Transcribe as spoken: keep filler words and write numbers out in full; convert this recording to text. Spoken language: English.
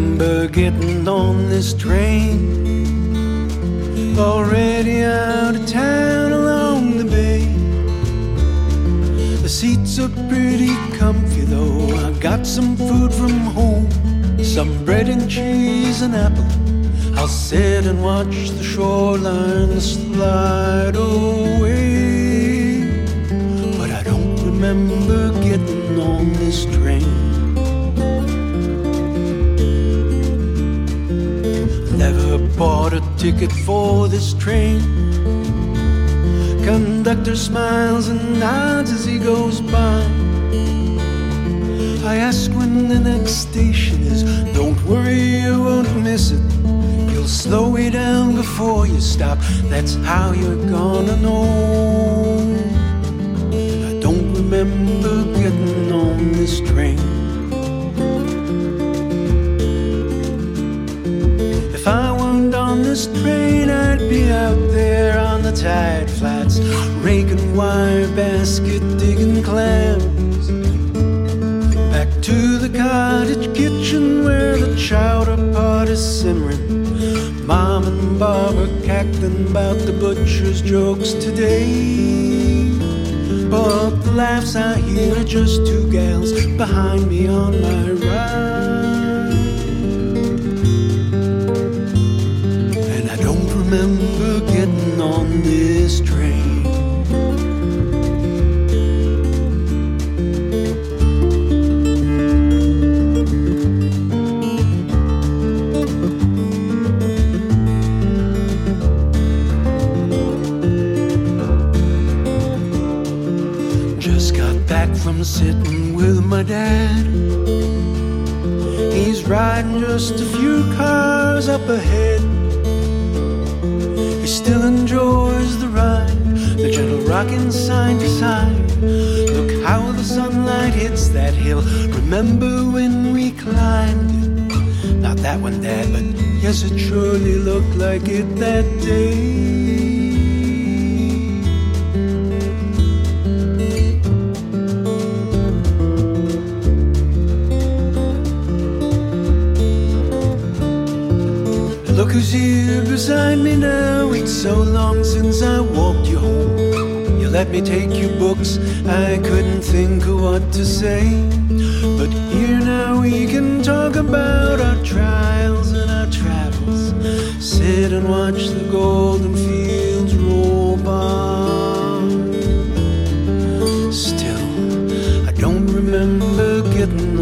remember getting on this train, already out of town along the bay. The seats are pretty comfy though. I got some food from home, some bread and cheese and apple. I'll sit and watch the shoreline slide away. But I don't remember getting on this train. Never bought a ticket for this train. Conductor smiles and nods as he goes by. I ask when the next station is. Don't worry, you won't miss it. You'll slow it down before you stop. That's how you're gonna know. I don't remember getting on this train. If I weren't on this train, I'd be out there on the tide flats, raking wire basket, digging clams. Back to the cottage kitchen where the chowder pot is simmering. Mom and Bob are cackling about the butcher's jokes today. But the laughs I hear are just two gals behind me on my ride. And I don't remember getting on this train. From sitting with my dad. He's riding just a few cars up ahead. He still enjoys the ride, the gentle rocking side to side. Look how the sunlight hits that hill. Remember when we climbed it? Not that one, Dad, but yes, it surely looked like it that day. Look who's here beside me now. It's so long since I walked you home. You let me take your books. I couldn't think of what to say. But here now we can talk about our trials and our travels. Sit and watch the golden fields roll by. Still, I don't remember getting